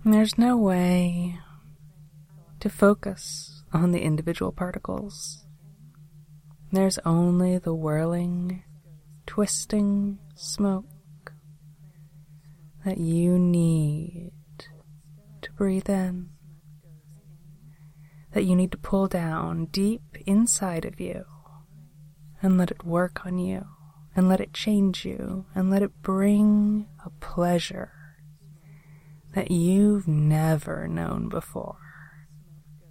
There's no way to focus on the individual particles. There's only the whirling, twisting smoke that you need to breathe in, that you need to pull down deep inside of you and let it work on you and let it change you and let it bring a pleasure that you've never known before.